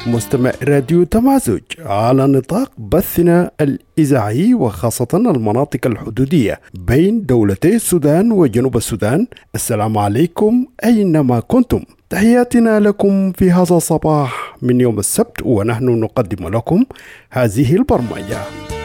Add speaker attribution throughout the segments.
Speaker 1: مستمع راديو تمازج على نطاق بثنا الإذاعي وخاصة المناطق الحدودية بين دولتي السودان وجنوب السودان. السلام عليكم أينما كنتم، تحياتنا لكم في هذا الصباح من يوم السبت، ونحن نقدم لكم هذه البرمجة.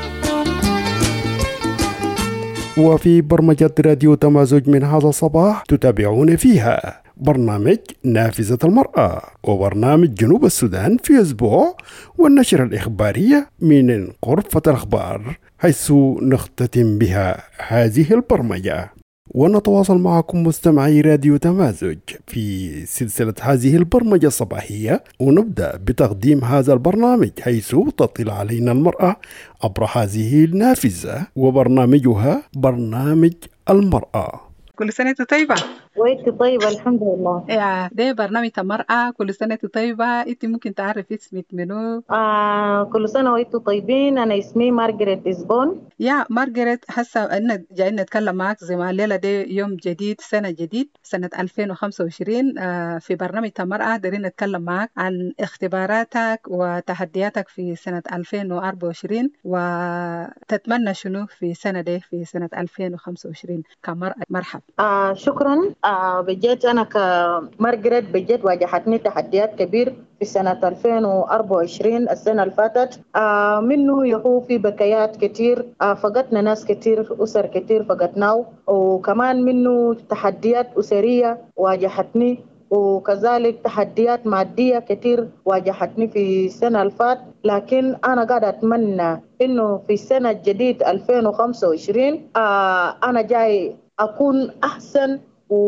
Speaker 1: وفي برمجة راديو تمازج من هذا الصباح تتابعون فيها برنامج نافذة المرأة وبرنامج جنوب السودان في أسبوع، والنشرة الإخبارية من غرفة الأخبار، حيث نختتم بها هذه البرمجة. ونتواصل معكم مستمعي راديو تمازج في سلسلة هذه البرمجة الصباحية، ونبدأ بتقديم هذا البرنامج حيث تطل علينا المرأة عبر هذه النافذة، وبرنامجها برنامج المرأة.
Speaker 2: كل سنة طيبة.
Speaker 3: وانت طيبة الحمد لله.
Speaker 2: ده برنامج المرأة. كل سنة طيبة. انت ممكن تعرف اسمك منو؟
Speaker 3: كل سنة وانتم طيبين. انا اسمي مارغريت إسبون.
Speaker 2: يا مارغريت، هسه أنا جايين نتكلم معك زي ما الليلة دي يوم جديد، سنة جديد، سنة 2025. في برنامج المرأة دارين نتكلم معك عن اختباراتك وتحدياتك في سنة 2024، وتتمنى شنو في سنة دي، في سنة 2025 كمرأة. مرحب.
Speaker 3: شكرا. بجد أنا كمارغريت بجد واجهتني تحديات كبير في سنة 2024 السنة اللي فاتت. منه يهو في بكيات كتير، فقدنا ناس كتير، أسر كتير فقدناه، وكمان منه تحديات أسرية واجهتني، وكذلك تحديات مادية كتير واجهتني في السنة اللي فات. لكن أنا قاعدة أتمنى إنه في السنة الجديد 2025 أنا جاي أكون أحسن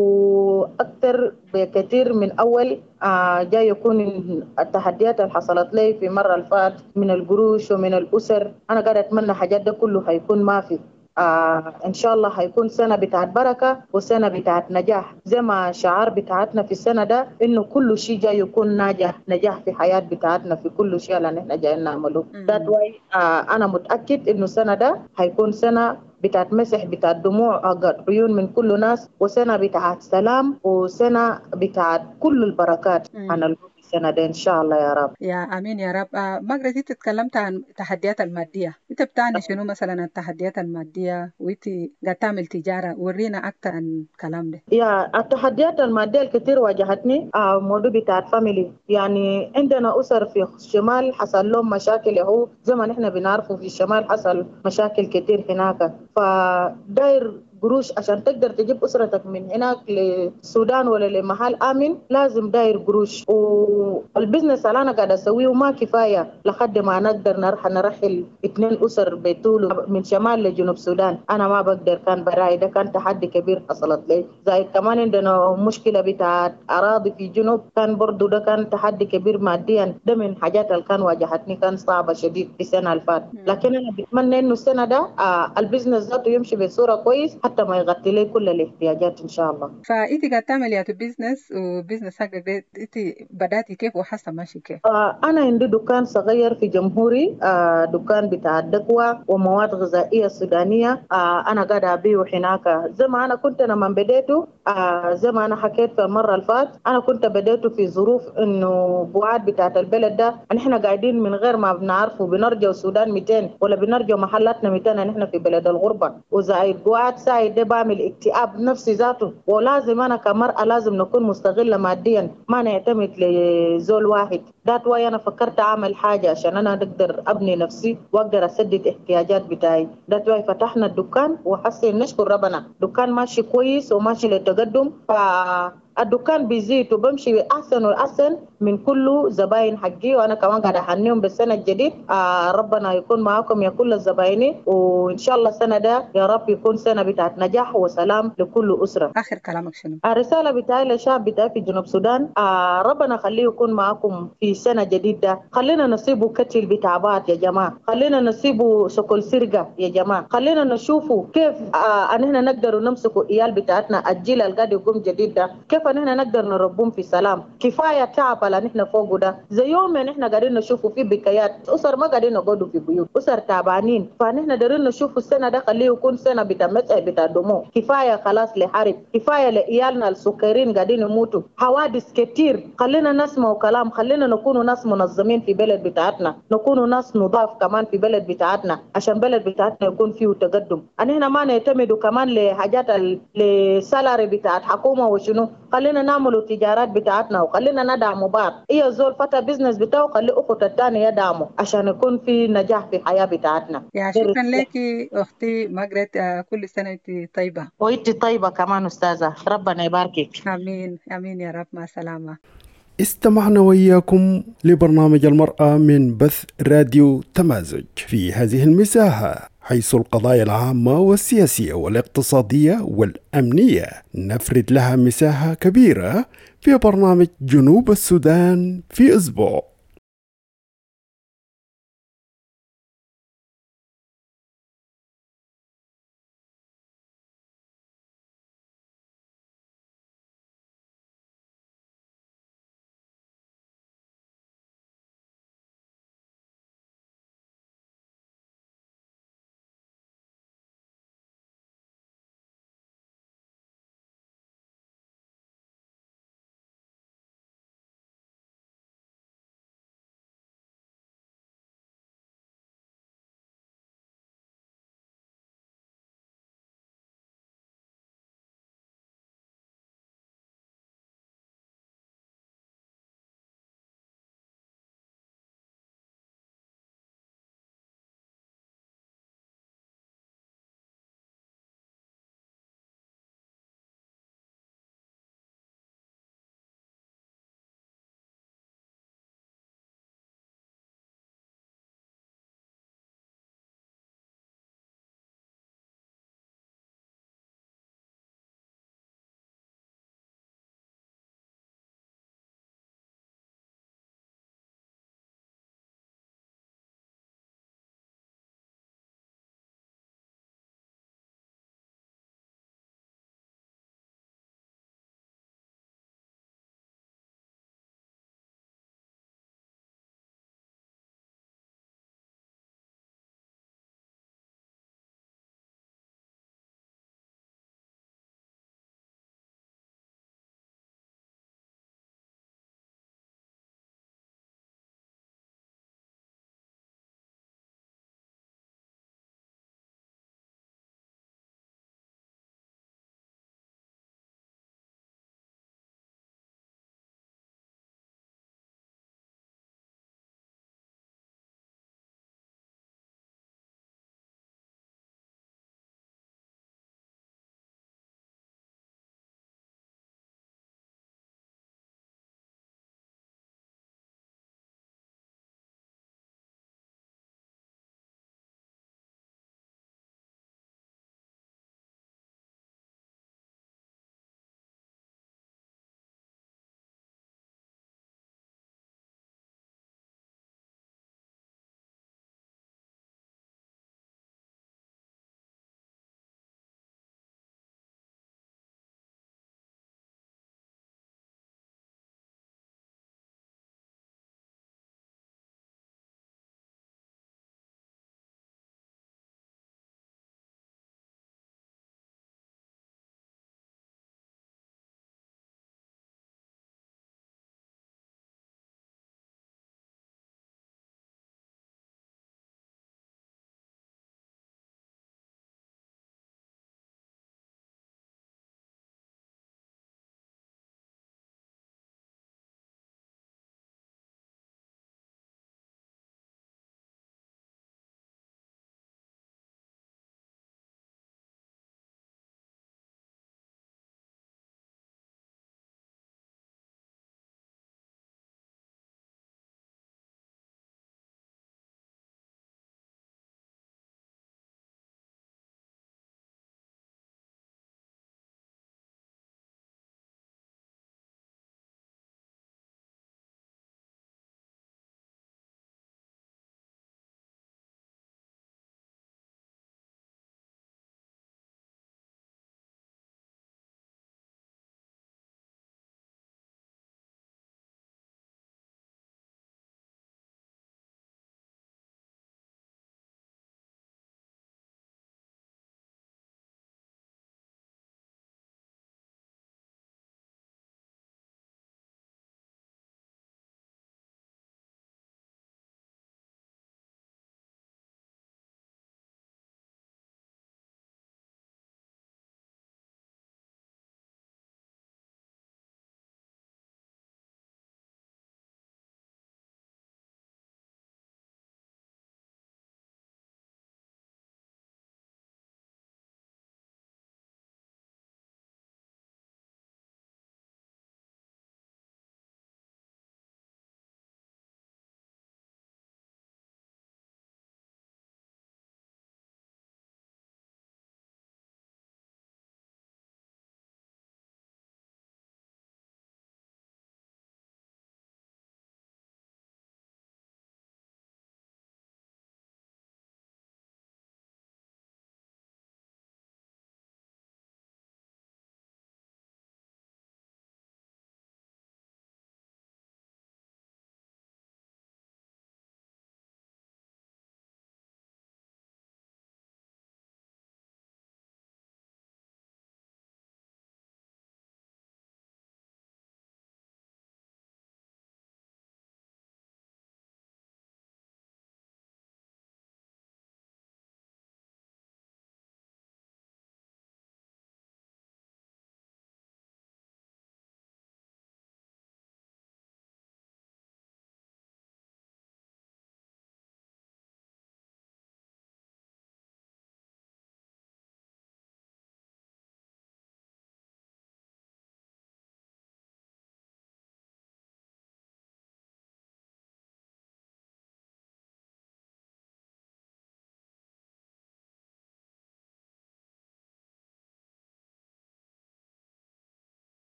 Speaker 3: وأكثر بكثير من أول. جاي يكون التحديات اللي حصلت لي في مرة الفات من القروش ومن الأسر، أنا قاعدة أتمنى حاجات ده كله هيكون ما في. إن شاء الله هيكون سنة بتاعت بركة وسنة بتاعت نجاح، زي ما شعار بتاعتنا في السنة ده إنه كل شيء جاي يكون نجاح في حياة بتاعتنا في كل شيء اللي نحن جايين نعمله. That way أنا متأكد إنه السنة ده هيكون سنة بتاعت مسح، بتاعت دموع عيون من كل ناس، وسنة بتاعت سلام، وسنة بتاعت كل البركات عن السنة دي إن شاء الله يا رب.
Speaker 2: يا أمين يا رب. مارغريت، انت تكلمت عن التحديات المادية، انت بتعني شنو مثلا التحديات المادية؟ وانت قاعد تعمل تجارة، ورينا أكتر عن الكلام ده.
Speaker 3: يا التحديات المادية الكثير واجهتني موضوع بتاعت فاميلي. يعني عندنا أسر في الشمال حصل لهم مشاكل، هو زي ما نحن بنعرفه في الشمال حصل مشاكل كثير هناك، فداير قروش عشان تقدر تجيب أسرتك من هناك للسودان ولا لمحل آمن، لازم داير قروش. والبزنس اللي أنا قاعد أسويه ما كفاية لحد ما نقدر نرحل 2 أسر بيطولوا من شمال لجنوب السودان. أنا ما بقدر، كان براي ده كان تحدي كبير حصلت لي. زي كمان عندنا مشكلة بتاعت أراضي في جنوب، كان برضو ده كان تحدي كبير ماديا. ده من حاجات اللي كان واجهتني، كان صعبة شديد في السنة اللي فاتت. لكن أنا بتمنى إنه السنة ده البزنس ذاته يمشي بصورة كويس حتى ما يغطي لي كل الاحتياجات إن شاء الله.
Speaker 2: فأنت قاعد تعمل يا بيزنس، وبيزنس حقك ده انت بدأتي كيف وحاسة ماشي كيف؟
Speaker 3: أنا عندي دكان صغير في جمهوري، دكان بتاع الدكوة ومواد غذائية سودانية. أنا قاعدة أبيع هناك. زي ما أنا كنت لما بديته، زي ما أنا حكيت في المرة اللي فات، أنا كنت بديته في ظروف إنه بوعد بتاعت البلد ده نحن قاعدين من غير ما بنعرفه، بنرجع السودان 200 ولا بنرجع محلاتنا 200 نحن في بلد الغربة، وزايد بوعد سايد ده بعمل اكتئاب نفسي ذاته. ولازم أنا كمرأة لازم نكون مستغلة ماديا، ما نعتمد لزول واحد. ذات واي أنا فكرت أعمل حاجة عشان أنا أقدر أبني نفسي وأقدر أسدد احتياجات بتاعي. ذات واي فتحنا الدكان، وحسن نشكر ربنا دكان ماشي كويس وماشي للتقدم. الدكان بيزيد وبمشي أحسن وأحسن من كل زباين حقي، وأنا كمان قاعدة أحنيهم بالسنة الجديد. ربنا يكون معاكم يا كل الزباينين، وإن شاء الله السنة ده يا رب يكون سنة بتاعت نجاح وسلام لكل أسرة.
Speaker 2: آخر كلامك شنو؟
Speaker 3: الرسالة بتاعي للشعب بتاعي في جنوب السودان، ربنا خليه يكون معاكم في سنة جديدة. خلينا نصيبه كتل بتعبات يا جماعة، خلينا نصيبه سكول سرقة يا جماعة، خلينا نشوفوا كيف أن احنا نقدر نمسكوا إيال بتاعتنا، الجيل القاعد يقوم جديد ده كيف أن احنا نقدر نربهم في سلام. كفاية تعب اللي نحن فوقه ده، زي يوم ما نحن قاعدين نشوفوا في بكايات أسر ما قاعدين يقعدوا في بيوت، أسر تعبانين، فنحن قاعدين نشوفوا السنة ده خليه يكون سنة بتاع مسح بتاع دموع. كفاية خلاص لحرب، كفاية لإيالنا السكرين قاعدين يموتوا، حوادث كتير. خلينا نسمع كلام، خلينا نكون نكونوا ناس منظمين في بلد بتاعتنا، نكونوا ناس نضاف كمان في بلد بتاعتنا عشان بلد بتاعتنا يكون فيه تقدم. هنا ما نعتمدوا كمان لحاجات للسالاري بتاعت حكومة وشنو، خلينا نعملوا تجارات بتاعتنا وخلينا ندعموا بعض. هي زول فتى بزنس بتاعه خلي أخته الثاني يدعمه عشان يكون في نجاح في الحياة بتاعتنا.
Speaker 2: يا شكرا لك أختي ماجريت، كل سنة وأنت طيبة.
Speaker 3: وانت طيبة كمان أستاذة، ربنا يباركك.
Speaker 2: آمين آمين يا رب، مع السلامة.
Speaker 1: استمعنا وإياكم لبرنامج المرأة من بث راديو تمازج في هذه المساحة، حيث القضايا العامة والسياسية والاقتصادية والأمنية نفرد لها مساحة كبيرة في برنامج جنوب السودان في أسبوع.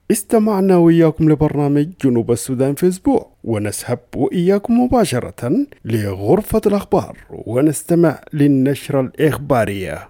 Speaker 1: استمعنا وإياكم لبرنامج جنوب السودان في أسبوع، ونسحب وإياكم مباشرة لغرفة الأخبار ونستمع للنشرة الإخبارية.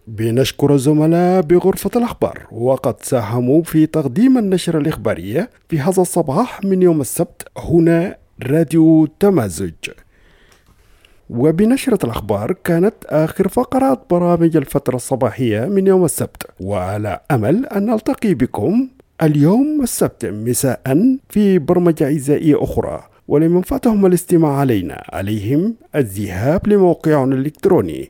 Speaker 1: بنشكر الزملاء بغرفة الأخبار وقد ساهموا في تقديم النشرة الإخبارية في هذا الصباح من يوم السبت هنا راديو تمازج. وبنشرة الأخبار كانت آخر فقرات برامج الفترة الصباحية من يوم السبت، وعلى أمل أن نلتقي بكم اليوم السبت مساء في برمجة إذاعية أخرى. ولمن فاتهم الاستماع علينا عليهم الذهاب لموقعنا الإلكتروني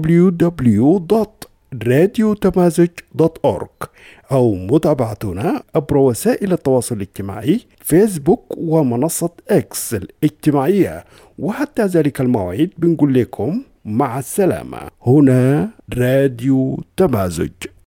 Speaker 1: www.radiotamazig.org أو متابعتنا عبر وسائل التواصل الاجتماعي فيسبوك ومنصة إكس الاجتماعية. وحتى ذلك الموعد بنقول لكم مع السلامة. هنا راديو تمازج.